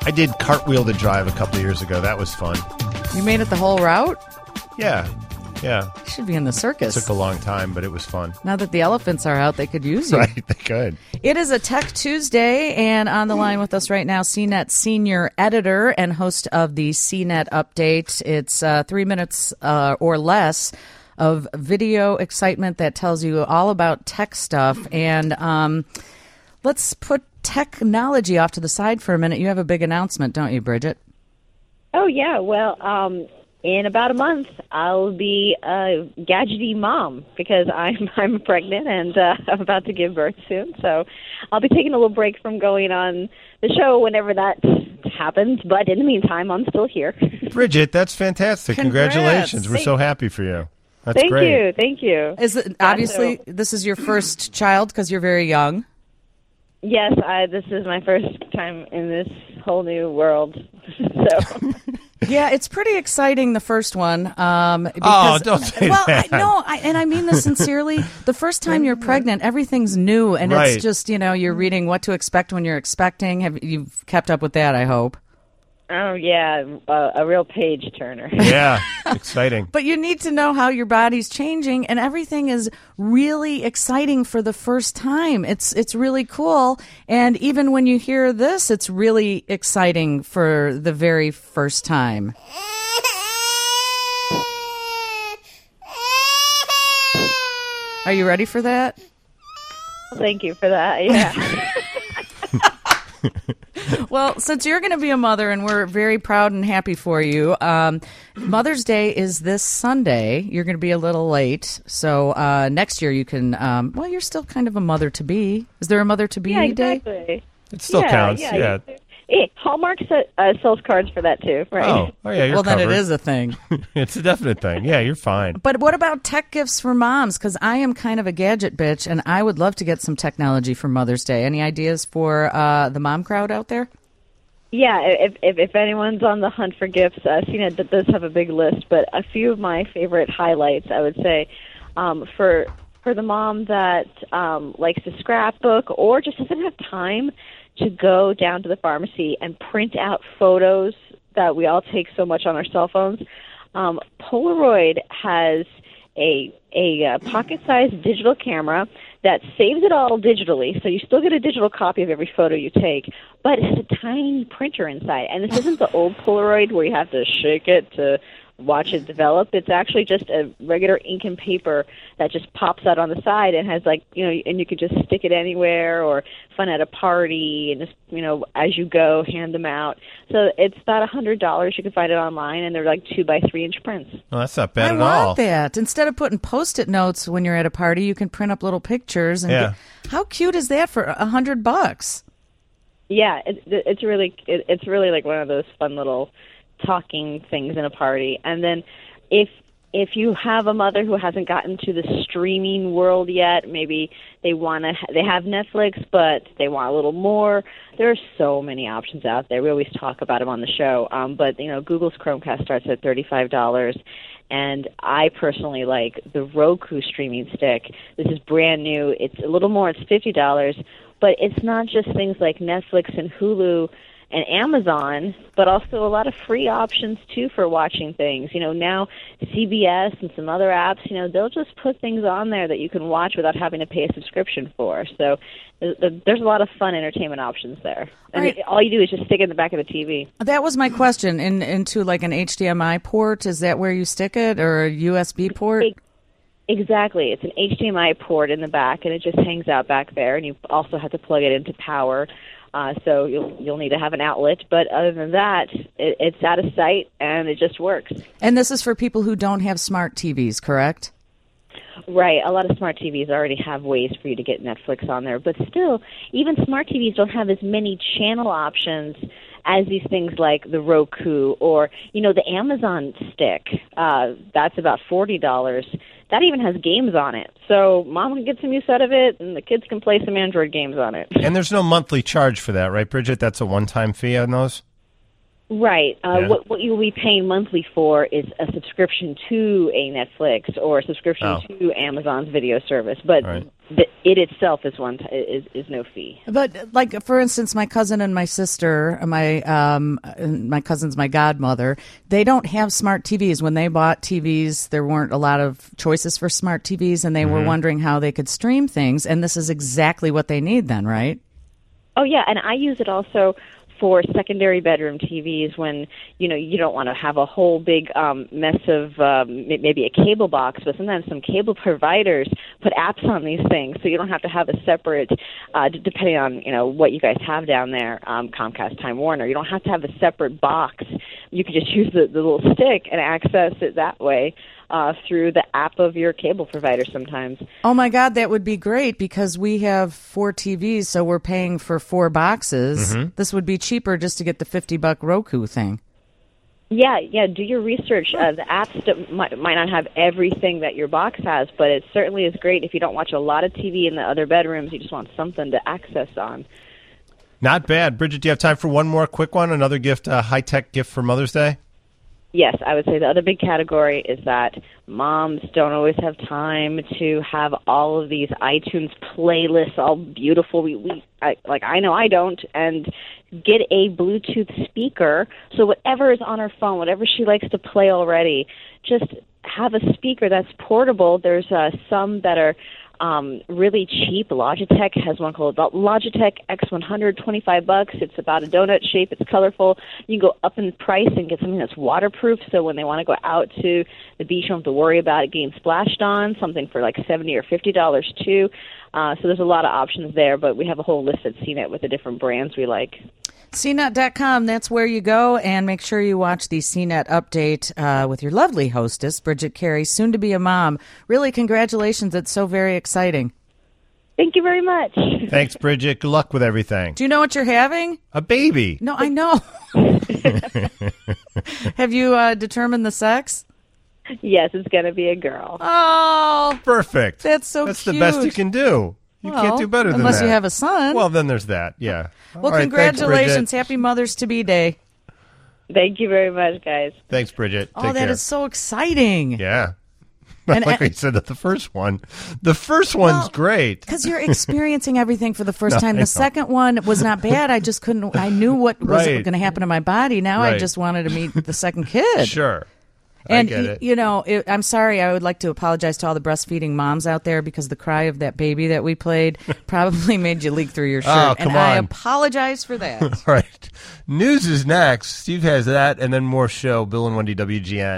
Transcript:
I did cartwheel to drive a couple of years ago. That was fun. You made it the whole route? Yeah. You should be in the circus. It took a long time, but it was fun. Now that the elephants are out, they could use you. Right, they could. It is a Tech Tuesday, and on the line with us right now, CNET senior editor and host of the CNET Update. It's 3 minutes or less of video excitement that tells you all about tech stuff. And let's put technology off to the side for a minute. You have a big announcement, don't you, Bridget? Oh, yeah. Well, in about a month, I'll be a gadgety mom because I'm pregnant and I'm about to give birth soon. So I'll be taking a little break from going on the show whenever that happens. But in the meantime, I'm still here. Bridget, that's fantastic. Congrats. Congratulations. We're so happy for you. That's great. Thank you. Is it, obviously, this is your first child because you're very young. Yes, this is my first time in this whole new world. So. Yeah, it's pretty exciting, the first one. Because, don't say that. And I mean this sincerely. The first time you're pregnant, everything's new, and Right. it's just, you're reading what to expect when you're expecting. You've kept up with that, I hope. Oh, yeah, a real page turner. Yeah, exciting. But you need to know how your body's changing, and everything is really exciting for the first time. It's really cool, and even when you hear this, it's really exciting for the very first time. Are you ready for that? Thank you for that, yeah. Well, since you're going to be a mother, and we're very proud and happy for you, Mother's Day is this Sunday. You're going to be a little late, so next year you can. You're still kind of a mother-to-be. Is there a mother-to-be Yeah, day? exactly. It still counts. Yeah. Hey, Hallmark sells cards for that too, right? Oh yeah, you're Well, then it covered. is a thing. It's a definite thing. Yeah, you're fine. But what about tech gifts for moms? Because I am kind of a gadget bitch, and I would love to get some technology for Mother's Day. Any ideas for the mom crowd out there? Yeah, if anyone's on the hunt for gifts, CNET does have a big list, but a few of my favorite highlights, I would say, for the mom that likes to scrapbook or just doesn't have time to go down to the pharmacy and print out photos that we all take so much on our cell phones. Polaroid has a pocket-sized digital camera that saves it all digitally, so you still get a digital copy of every photo you take, but it has a tiny printer inside. And this isn't the old Polaroid where you have to shake it to watch it develop. It's actually just a regular ink and paper that just pops out on the side and has and you could just stick it anywhere or fun at a party and just, as you go, hand them out. So it's about $100. You can find it online, and they're like 2x3-inch prints. Well, that's not bad I at all. want that. Instead of putting Post-it notes when you're at a party, you can print up little pictures. And how cute is that for $100? Yeah, it's really like one of those fun little talking things in a party. And then if you have a mother who hasn't gotten to the streaming world yet, maybe they have Netflix, but they want a little more. There are so many options out there. We always talk about them on the show. But Google's Chromecast starts at $35. And I personally like the Roku streaming stick. This is brand new. It's a little more. It's $50. But it's not just things like Netflix and Hulu and Amazon, but also a lot of free options, too, for watching things. Now CBS and some other apps, they'll just put things on there that you can watch without having to pay a subscription for. So there's a lot of fun entertainment options there. And all you do is just stick it in the back of the TV. That was my question. Into like an HDMI port, is that where you stick it, or a USB port? Exactly. It's an HDMI port in the back, and it just hangs out back there, and you also have to plug it into power. So you'll need to have an outlet, but other than that, it's out of sight and it just works. And this is for people who don't have smart TVs, correct? Right. A lot of smart TVs already have ways for you to get Netflix on there, but still, even smart TVs don't have as many channel options as these things like the Roku or, the Amazon stick. That's about $40. That even has games on it. So mom can get some use out of it, and the kids can play some Android games on it. And there's no monthly charge for that, right, Bridget? That's a one-time fee on those? Right. Yeah. What you'll be paying monthly for is a subscription to a Netflix or a subscription to Amazon's video service, but Right. it itself is is no fee. But like for instance, my cousin and my sister, my cousin's my godmother. They don't have smart TVs. When they bought TVs, there weren't a lot of choices for smart TVs, and they were wondering how they could stream things. And this is exactly what they need, then, right? Oh yeah, and I use it also for secondary bedroom TVs when you don't want to have a whole big mess of maybe a cable box, but sometimes some cable providers put apps on these things, so you don't have to have a separate, depending on what you guys have down there, Comcast, Time Warner. You don't have to have a separate box. You can just use the little stick and access it that way. Through the app of your cable provider sometimes. Oh, my God, that would be great because we have 4 TVs, so we're paying for 4 boxes. This would be cheaper just to get the $50 Roku thing. Yeah, do your research. The apps might not have everything that your box has, but it certainly is great if you don't watch a lot of TV in the other bedrooms. You just want something to access on. Not bad. Bridget, do you have time for one more quick one? Another gift, a high-tech gift for Mother's Day? Yes, I would say the other big category is that moms don't always have time to have all of these iTunes playlists all beautiful. I know I don't, and get a Bluetooth speaker so whatever is on her phone, whatever she likes to play already, just have a speaker that's portable. There's some that are really cheap. Logitech has one called Logitech X100, $25. It's about a donut shape. It's colorful. You can go up in price and get something that's waterproof, so when they want to go out to the beach, you don't have to worry about it getting splashed on. Something for like $70 or $50 too. So there's a lot of options there, but we have a whole list at CNET with the different brands we like. CNET.com, that's where you go, and make sure you watch the CNET update with your lovely hostess, Bridget Carey, soon to be a mom. Really, congratulations. It's so very exciting. Thank you very much. Thanks, Bridget. Good luck with everything. Do you know what you're having? A baby. No, I know. Have you determined the sex? Yes, it's going to be a girl. Oh, Perfect. that's so That's cute. the best you can do. You can't do better than that. Unless you have a son. Well, then there's that, yeah. Well, All right, congratulations. thanks, Happy Mother's-to-be Day. Thank you very much, guys. Thanks, Bridget. Oh, Take that care. is so exciting. Yeah. And- like I said at the first one. The first one's great. Because you're experiencing everything for the first time. I The know. second one was not bad. I just couldn't. I knew what was Right. going to happen to my body. Now I Right. just wanted to meet the second kid. Sure. And, I get it. you know, I'm sorry. I would like to apologize to all the breastfeeding moms out there because the cry of that baby that we played probably made you leak through your shirt. Oh, and come I on. apologize for that. All right. News is next. Steve has that, and then more show. Bill and Wendy, WGN.